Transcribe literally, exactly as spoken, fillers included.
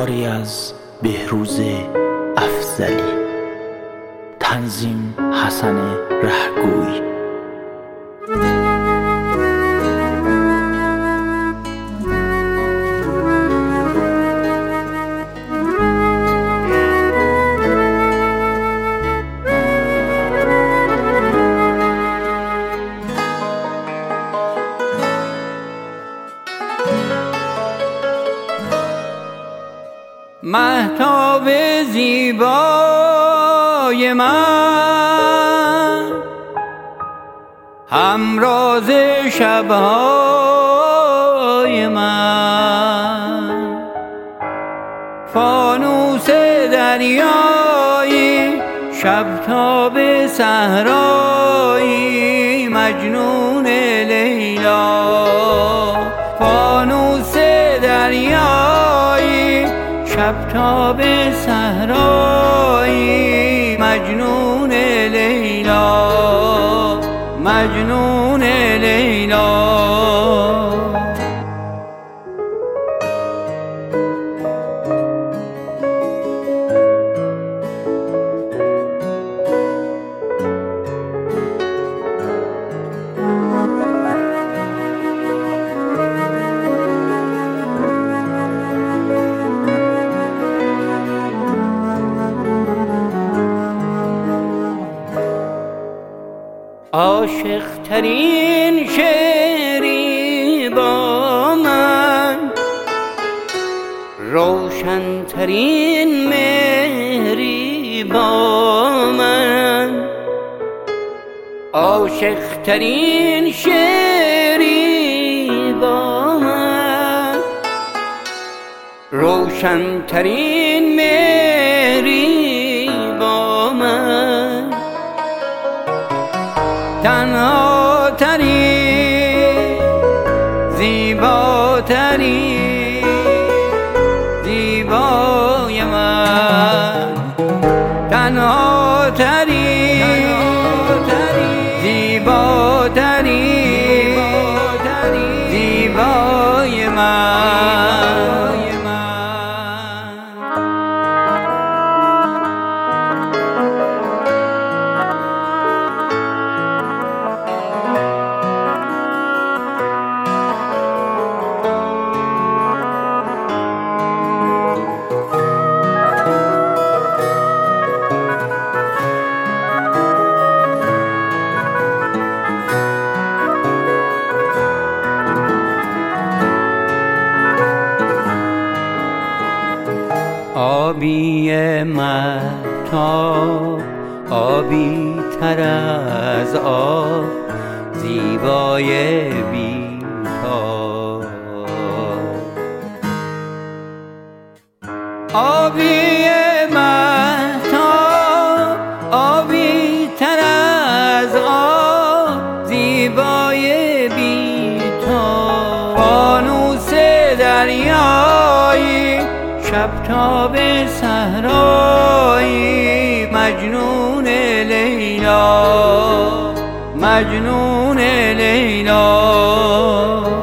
کاری از بهروز افضلی. تنظیم حسن رهگوی. مهتاب زیبای من، همراز شبهای من، فانوس دریایی، شبتاب صحرایی، مجنون لیلا. فانوس دریایی، شبتاب صحرایی، مجنون لیلا، مجنون لیلا. عاشق ترین شعری با من، روشن ترین مهری با من. عاشق ترین شعری با من، روشن ترین مهری با من. تنها ترین، زیباترین، زیبای من. تنها ترین، زیباترین، زیبای من. آبی مهتاب، آبی تر از آب، زیبای بی‌تاب. آبی مهتاب، آبی تر از آب، زیبای بی‌تاب. فانوس دریایی، شبتاب صحرایی، مجنون لیلا، مجنون لیلا.